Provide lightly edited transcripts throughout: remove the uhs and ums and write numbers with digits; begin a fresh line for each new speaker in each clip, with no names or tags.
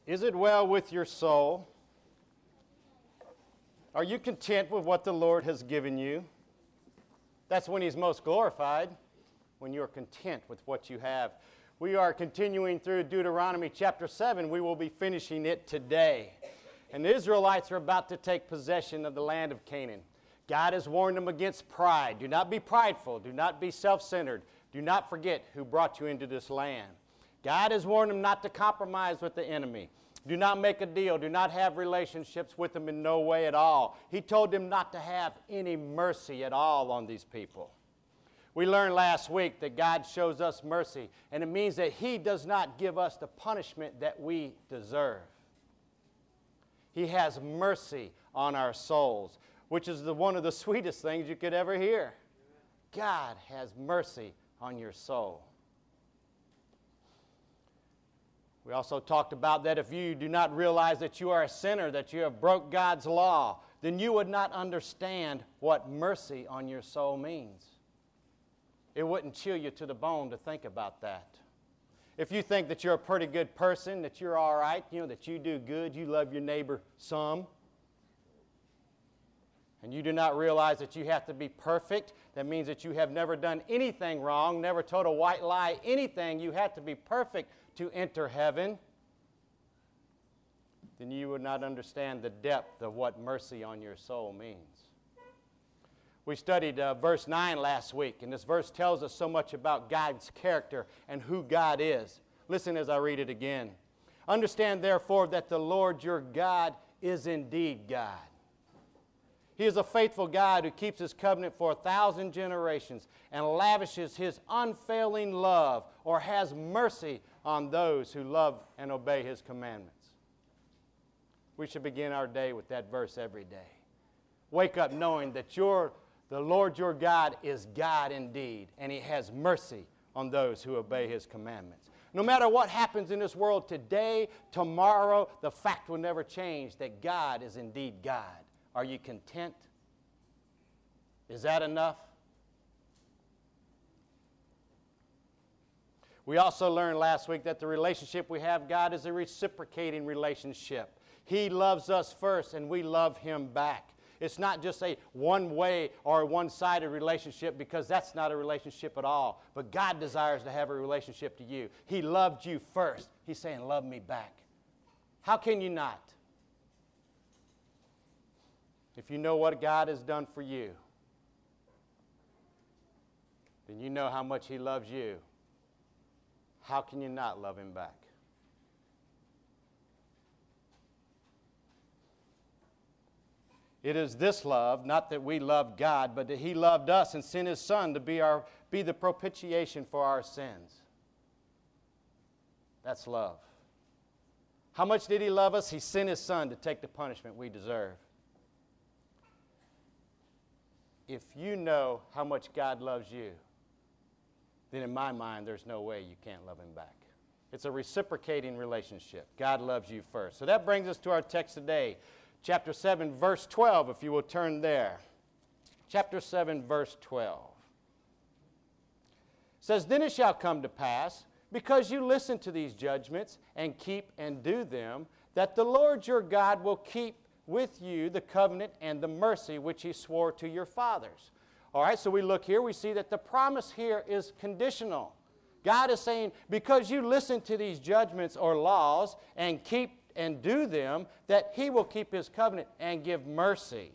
Is it well with your soul? Are you content with what the Lord has given you? That's when He's most glorified, when you're content with what you have. We are continuing through Deuteronomy chapter 7. We will be finishing it today. And the Israelites are about to take possession of the land of Canaan. God has warned them against pride. Do not be prideful. Do not be self-centered. Do not forget who brought you into this land. God has warned them not to compromise with the enemy. Do not make a deal. Do not have relationships with them in no way at all. He told them not to have any mercy at all on these people. We learned last week that God shows us mercy, and it means that He does not give us the punishment that we deserve. He has mercy on our souls, which is one of the sweetest things you could ever hear. God has mercy on your soul. We also talked about that if you do not realize that you are a sinner, that you have broke God's law, then you would not understand what mercy on your soul means. It wouldn't chill you to the bone to think about that. If you think that you're a pretty good person, that you're all right, that you do good, you love your neighbor some, and you do not realize that you have to be perfect, that means that you have never done anything wrong, never told a white lie, anything, you have to be perfect to enter heaven, then you would not understand the depth of what mercy on your soul means. We studied verse 9 last week, and this verse tells us so much about God's character and who God is. Listen as I read it again. Understand, therefore, that the Lord your God is indeed God. He is a faithful God who keeps His covenant for 1,000 generations and lavishes His unfailing love or has mercy on those who love and obey His commandments. We should begin our day with that verse every day. Wake up knowing that the Lord your God is God indeed, and He has mercy on those who obey His commandments. No matter what happens in this world today, tomorrow, the fact will never change that God is indeed God. Are you content? Is that enough? We also learned last week that the relationship we have with God is a reciprocating relationship. He loves us first, and we love Him back. It's not just a one-way or a one-sided relationship, because that's not a relationship at all. But God desires to have a relationship to you. He loved you first. He's saying, love me back. How can you not? If you know what God has done for you, then you know how much He loves you. How can you not love Him back? It is this love, not that we love God, but that He loved us and sent His Son to be the propitiation for our sins. That's love. How much did He love us? He sent His Son to take the punishment we deserve. If you know how much God loves you, then in my mind, there's no way you can't love Him back. It's a reciprocating relationship. God loves you first. So that brings us to our text today. Chapter 7, verse 12, if you will turn there. Chapter 7, verse 12. It says, Then it shall come to pass, because you listen to these judgments and keep and do them, that the Lord your God will keep with you the covenant and the mercy which He swore to your fathers. All right, so we look here, we see that the promise here is conditional. God is saying, because you listen to these judgments or laws and keep and do them, that He will keep His covenant and give mercy.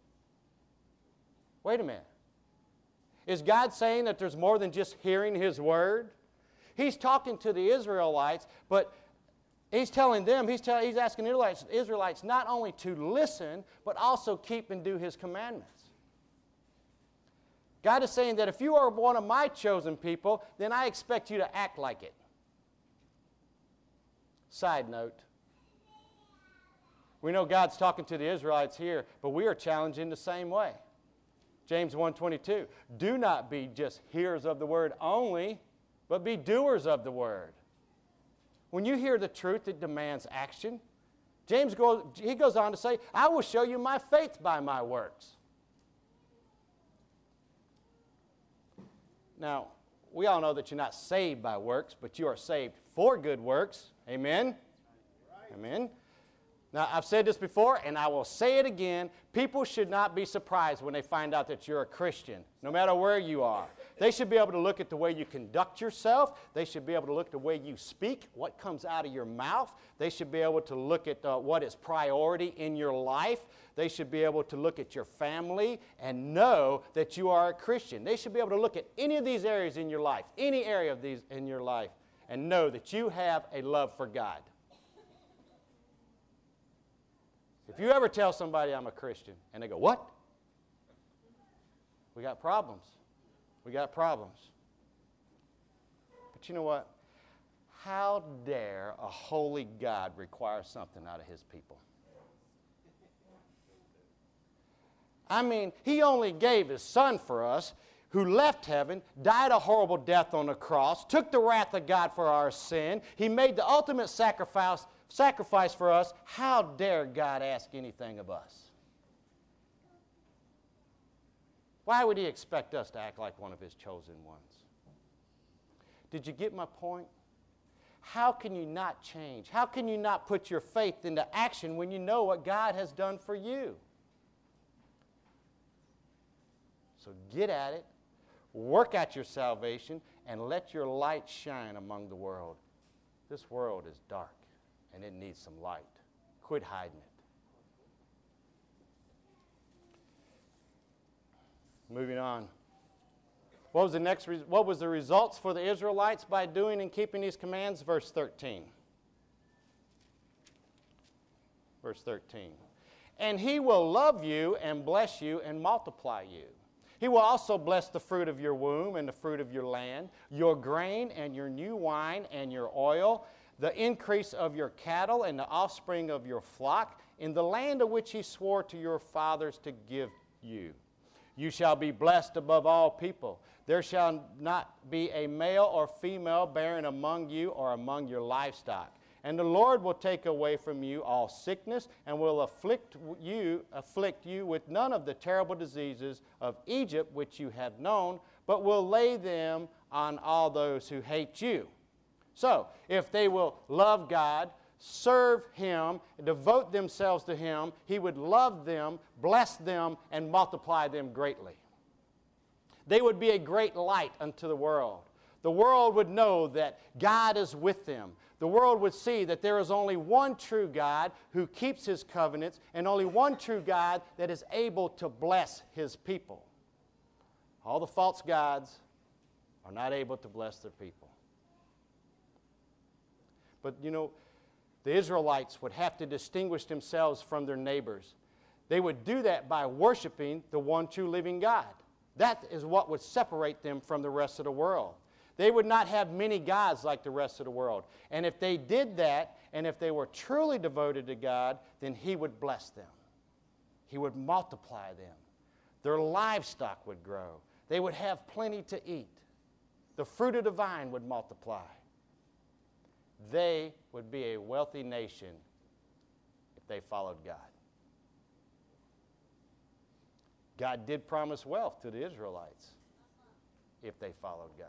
Wait a minute. Is God saying that there's more than just hearing His word? He's talking to the Israelites, but He's telling them, He's asking Israelites not only to listen, but also keep and do His commandments. God is saying that if you are one of my chosen people, then I expect you to act like it. Side note. We know God's talking to the Israelites here, but we are challenged in the same way. James 1:22, do not be just hearers of the word only, but be doers of the word. When you hear the truth, it demands action. James goes on to say, I will show you my faith by my works. Now, we all know that you're not saved by works, but you are saved for good works. Amen? Amen? Now, I've said this before, and I will say it again. People should not be surprised when they find out that you're a Christian, no matter where you are. They should be able to look at the way you conduct yourself. They should be able to look at the way you speak, what comes out of your mouth. They should be able to look at what is priority in your life. They should be able to look at your family and know that you are a Christian. They should be able to look at any of these areas in your life, any area of these in your life, and know that you have a love for God. If you ever tell somebody I'm a Christian and they go, what? We got problems. We got problems. But you know what? How dare a holy God require something out of his people? I mean, he only gave his son for us, who left heaven, died a horrible death on the cross, took the wrath of God for our sin. He made the ultimate sacrifice for us. How dare God ask anything of us? Why would he expect us to act like one of his chosen ones? Did you get my point? How can you not change? How can you not put your faith into action when you know what God has done for you? So get at it, work out your salvation, and let your light shine among the world. This world is dark, and it needs some light. Quit hiding it. Moving on. What was the results for the Israelites by doing and keeping these commands? Verse 13. Verse 13. And he will love you and bless you and multiply you. He will also bless the fruit of your womb and the fruit of your land, your grain and your new wine and your oil, the increase of your cattle and the offspring of your flock, in the land of which he swore to your fathers to give you. You shall be blessed above all people. There shall not be a male or female barren among you or among your livestock. And the Lord will take away from you all sickness and will afflict you with none of the terrible diseases of Egypt which you have known, but will lay them on all those who hate you. So, if they will love God, serve him, devote themselves to him, he would love them, bless them, and multiply them greatly. They would be a great light unto the world. The world would know that God is with them. The world would see that there is only one true God who keeps his covenants, and only one true God that is able to bless his people. All the false gods are not able to bless their people. But you know, the Israelites would have to distinguish themselves from their neighbors. They would do that by worshiping the one true living God. That is what would separate them from the rest of the world. They would not have many gods like the rest of the world. And if they did that, and if they were truly devoted to God, then he would bless them. He would multiply them. Their livestock would grow. They would have plenty to eat. The fruit of the vine would multiply. They would be a wealthy nation if they followed God. God did promise wealth to the Israelites if they followed God.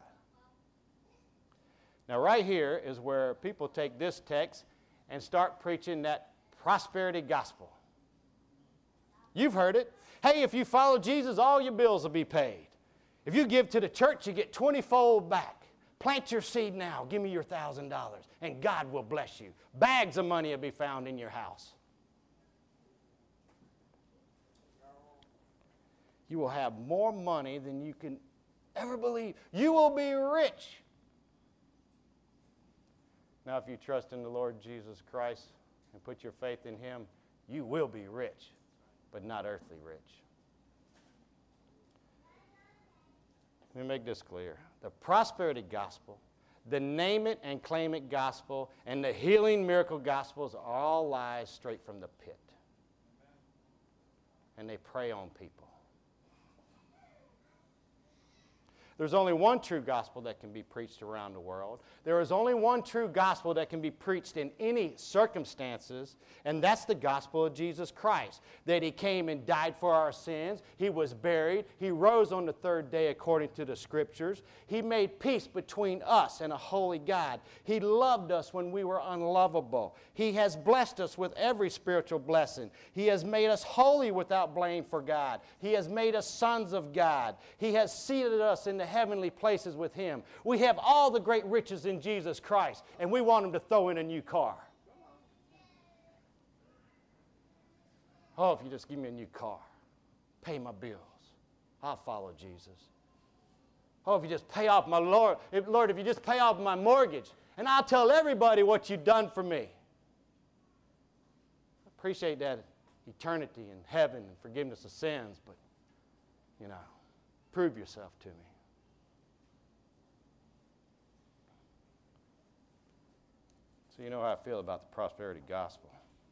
Now, right here is where people take this text and start preaching that prosperity gospel. You've heard it. Hey, if you follow Jesus, all your bills will be paid. If you give to the church, you get 20-fold back. Plant your seed now. Give me your $1,000, and God will bless you. Bags of money will be found in your house. You will have more money than you can ever believe. You will be rich. Now, if you trust in the Lord Jesus Christ and put your faith in him, you will be rich, but not earthly rich. Let me make this clear. The prosperity gospel, the name it and claim it gospel, and the healing miracle gospels are all lies straight from the pit. And they prey on people. There's only one true gospel that can be preached around the world. There is only one true gospel that can be preached in any circumstances, and that's the gospel of Jesus Christ. That He came and died for our sins. He was buried. He rose on the third day according to the Scriptures. He made peace between us and a holy God. He loved us when we were unlovable. He has blessed us with every spiritual blessing. He has made us holy without blame for God. He has made us sons of God. He has seated us in the heavenly places with Him. We have all the great riches in Jesus Christ, and we want Him to throw in a new car. Oh, if you just give me a new car, pay my bills, I'll follow Jesus. Oh, if you just pay off my Lord, if you just pay off my mortgage, and I'll tell everybody what you've done for me. I appreciate that eternity and heaven and forgiveness of sins, but, prove yourself to me. So you know how I feel about the prosperity gospel.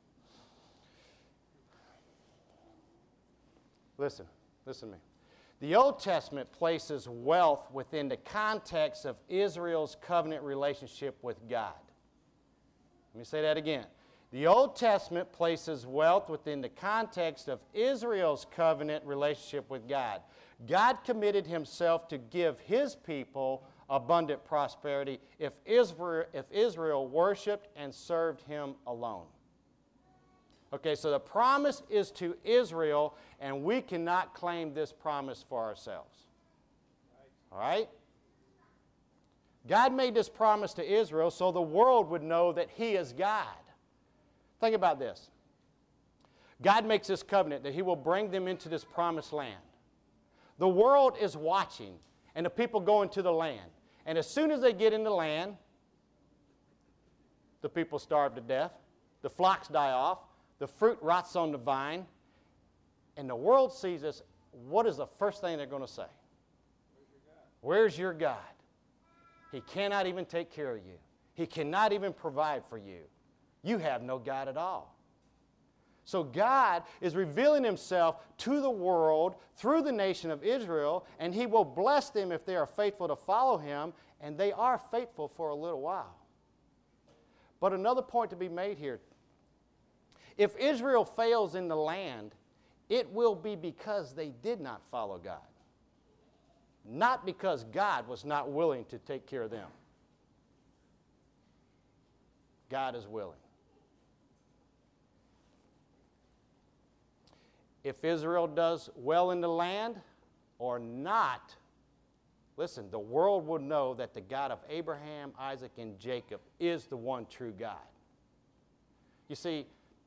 Listen to me. The Old Testament places wealth within the context of Israel's covenant relationship with God. Let me say that again. The Old Testament places wealth within the context of Israel's covenant relationship with God. God committed Himself to give His people abundant prosperity if Israel worshiped and served Him alone. Okay, so the promise is to Israel, and we cannot claim this promise for ourselves. All right? God made this promise to Israel so the world would know that He is God. Think about this. God makes this covenant that He will bring them into this promised land. The world is watching, and the people go into the land. And as soon as they get in the land, the people starve to death, the flocks die off, the fruit rots on the vine, and the world sees this. What is the first thing they're going to say? Where's your God? He cannot even take care of you. He cannot even provide for you. You have no God at all. So God is revealing Himself to the world through the nation of Israel, and He will bless them if they are faithful to follow Him, and they are faithful for a little while. But another point to be made here. If Israel fails in the land, it will be because they did not follow God. Not because God was not willing to take care of them. God is willing. If Israel does well in the land or not, listen, the world will know that the God of Abraham, Isaac, and Jacob is the one true God. You see,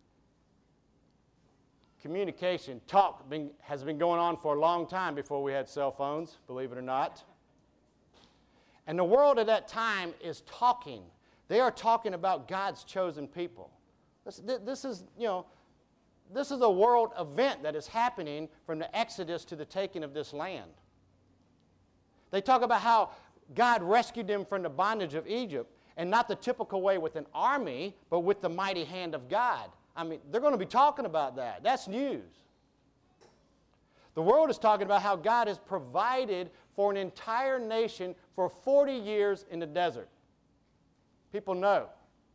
communication, has been going on for a long time before we had cell phones, believe it or not. And the world at that time is talking. They are talking about God's chosen people. This is a world event that is happening from the Exodus to the taking of this land. They talk about how God rescued them from the bondage of Egypt, and not the typical way with an army, but with the mighty hand of God. I mean, they're going to be talking about that. That's news. The world is talking about how God has provided for an entire nation for 40 years in the desert. People know.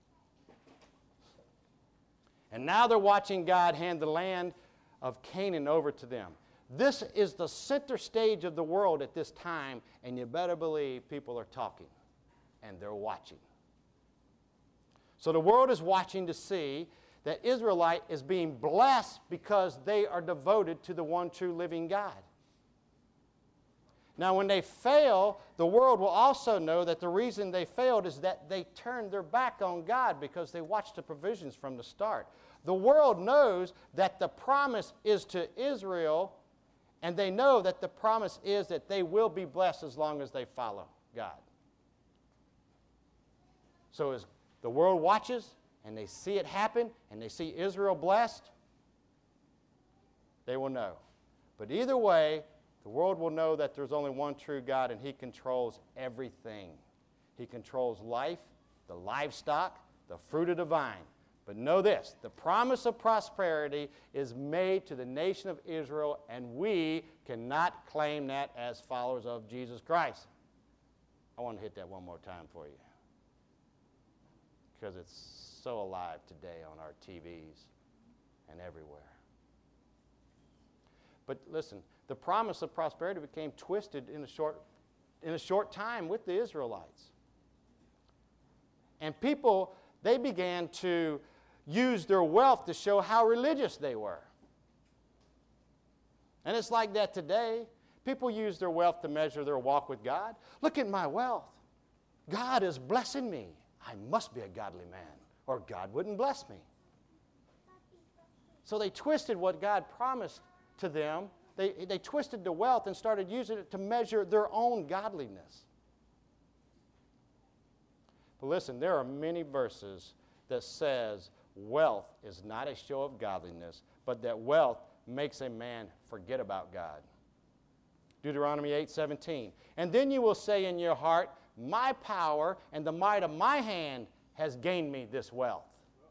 And now they're watching God hand the land of Canaan over to them. This is the center stage of the world at this time, and you better believe people are talking, and they're watching. So the world is watching to see that Israelite is being blessed because they are devoted to the one true living God. Now, when they fail, the world will also know that the reason they failed is that they turned their back on God because they watched the provisions from the start. The world knows that the promise is to Israel, and they know that the promise is that they will be blessed as long as they follow God. So as the world watches, and they see it happen, and they see Israel blessed, they will know. But either way, the world will know that there's only one true God, and He controls everything. He controls life, the livestock, the fruit of the vine. But know this, the promise of prosperity is made to the nation of Israel, and we cannot claim that as followers of Jesus Christ. I want to hit that one more time for you, because it's so alive today on our TVs and everywhere. But listen, the promise of prosperity became twisted in a short time with the Israelites. And people, they began to use their wealth to show how religious they were. And it's like that today. People use their wealth to measure their walk with God. Look at my wealth. God is blessing me. I must be a godly man, or God wouldn't bless me. So they twisted what God promised to them. They twisted the wealth and started using it to measure their own godliness. But listen, there are many verses that says wealth is not a show of godliness, but that wealth makes a man forget about God. Deuteronomy 8:17. And then you will say in your heart, my power and the might of my hand has gained me this wealth.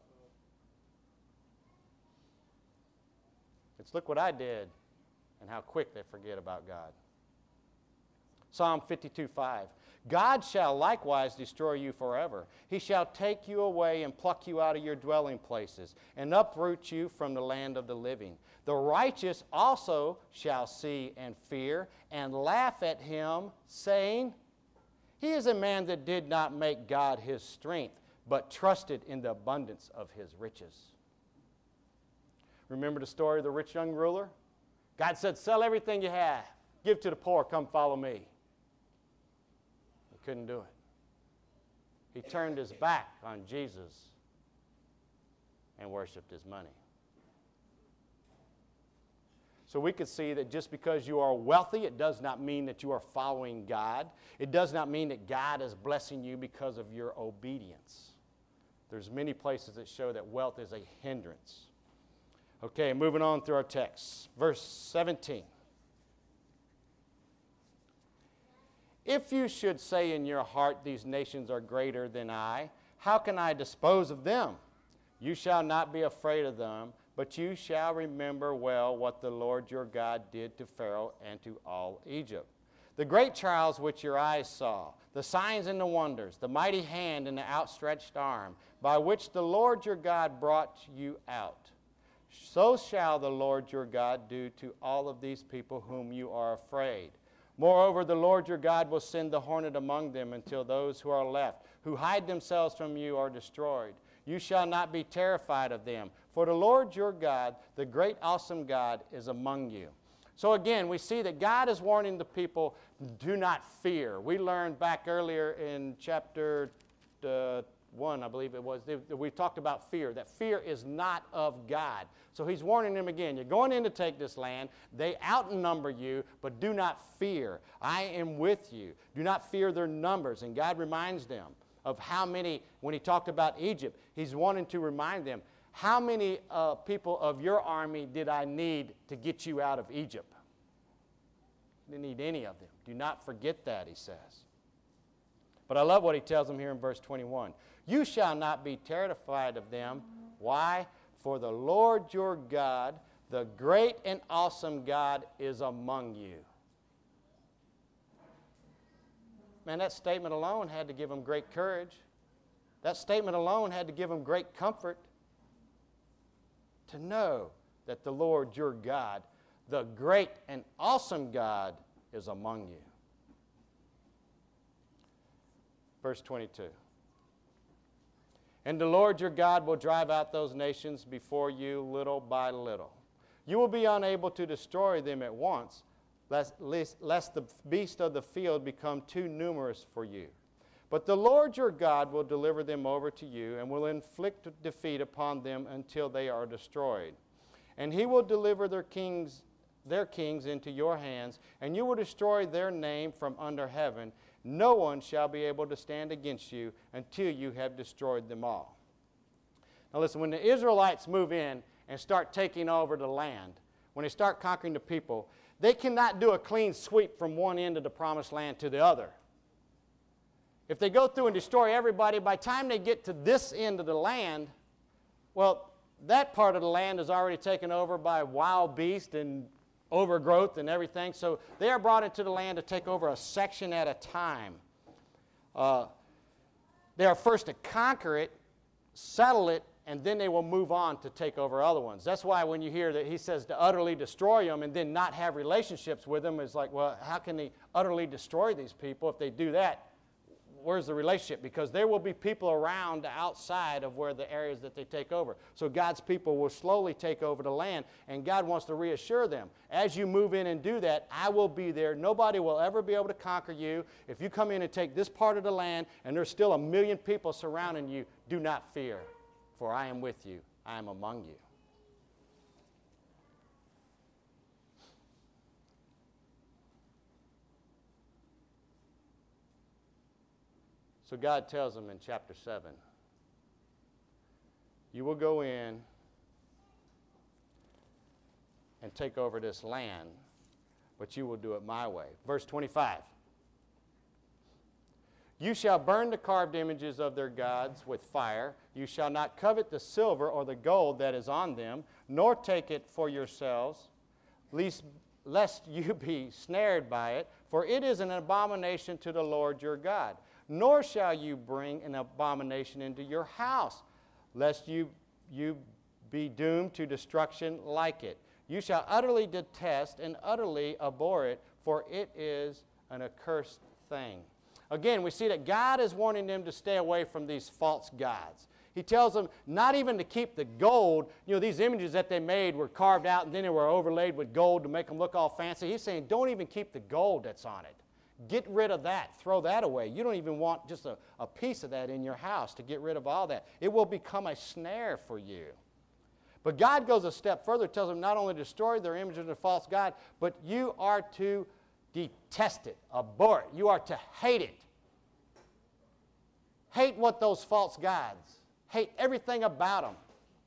It's look what I did and how quick they forget about God. Psalm 52:5. God shall likewise destroy you forever. He shall take you away and pluck you out of your dwelling places and uproot you from the land of the living. The righteous also shall see and fear and laugh at him, saying, he is a man that did not make God his strength, but trusted in the abundance of his riches. Remember the story of the rich young ruler? God said, sell everything you have, give to the poor, come follow me. He couldn't do it. He turned his back on Jesus and worshiped his money. So we could see that just because you are wealthy, it does not mean that you are following God. It does not mean that God is blessing you because of your obedience. There's many places that show that wealth is a hindrance. Okay, moving on through our text. Verse 17. If you should say in your heart, these nations are greater than I, how can I dispose of them? You shall not be afraid of them, but you shall remember well what the Lord your God did to Pharaoh and to all Egypt. The great trials which your eyes saw, the signs and the wonders, the mighty hand and the outstretched arm, by which the Lord your God brought you out. So shall the Lord your God do to all of these people whom you are afraid. Moreover, the Lord your God will send the hornet among them until those who are left, who hide themselves from you, are destroyed. You shall not be terrified of them, for the Lord your God, the great awesome God, is among you. So again, we see that God is warning the people, do not fear. We learned back earlier in chapter 1, I believe it was, we talked about fear, that fear is not of God. So he's warning them again, you're going in to take this land, they outnumber you, but do not fear. I am with you. Do not fear their numbers. And God reminds them of how many, when he talked about Egypt, he's wanting to remind them, how many people of your army did I need to get you out of Egypt? I didn't need any of them. Do not forget that, he says. But I love what he tells them here in verse 21. You shall not be terrified of them. Why? For the Lord your God, the great and awesome God, is among you. Man, that statement alone had to give them great courage. That statement alone had to give them great comfort to know that the Lord your God, the great and awesome God, is among you. Verse 22. And the Lord your God will drive out those nations before you little by little. You will be unable to destroy them at once, lest the beasts of the field become too numerous for you. But the Lord your God will deliver them over to you and will inflict defeat upon them until they are destroyed. And he will deliver their kings into your hands, and you will destroy their name from under heaven. No one shall be able to stand against you until you have destroyed them all. Now listen, when the Israelites move in and start taking over the land, when they start conquering the people, they cannot do a clean sweep from one end of the promised land to the other. If they go through and destroy everybody, by the time they get to this end of the land, Well, that part of the land is already taken over by wild beasts and overgrowth and everything. So they are brought into the land to take over a section at a time. They are first to conquer it, settle it, and then they will move on to take over other ones. That's why when you hear that he says to utterly destroy them and then not have relationships with them, it's like, well, how can he utterly destroy these people? If they do that, where's the relationship? Because there will be people around outside of where the areas that they take over. So God's people will slowly take over the land, and God wants to reassure them, as you move in and do that, I will be there. Nobody will ever be able to conquer you. If you come in and take this part of the land, and there's still 1 million people surrounding you, do not fear, for I am with you. I am among you. So God tells them in chapter 7, you will go in and take over this land, but you will do it my way. Verse 25, you shall burn the carved images of their gods with fire. You shall not covet the silver or the gold that is on them, nor take it for yourselves, lest you be snared by it, for it is an abomination to the Lord your God. Nor shall you bring an abomination into your house, lest you be doomed to destruction like it. You shall utterly detest and utterly abhor it, for it is an accursed thing. Again, we see that God is wanting them to stay away from these false gods. He tells them not even to keep the gold. You know, these images that they made were carved out and then they were overlaid with gold to make them look all fancy. He's saying don't even keep the gold that's on it. Get rid of that. Throw that away. You don't even want just a piece of that in your house to get rid of all that. It will become a snare for you. But God goes a step further, tells them not only to destroy their images of the false god, but you are to detest it, abhor it. You are to hate it. Hate what those false gods. Hate everything about them.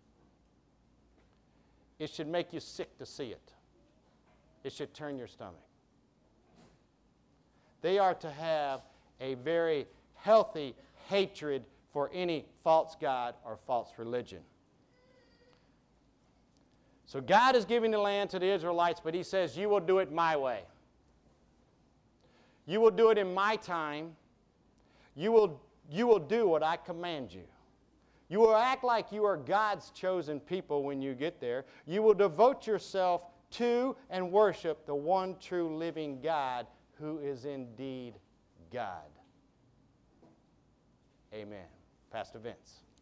It should make you sick to see it. It should turn your stomach. They are to have a very healthy hatred for any false god or false religion. So God is giving the land to the Israelites, but he says, you will do it my way. You will do it in my time. You will do what I command you. You will act like you are God's chosen people when you get there. You will devote yourself to and worship the one true living God who is indeed God. Amen. Pastor Vince.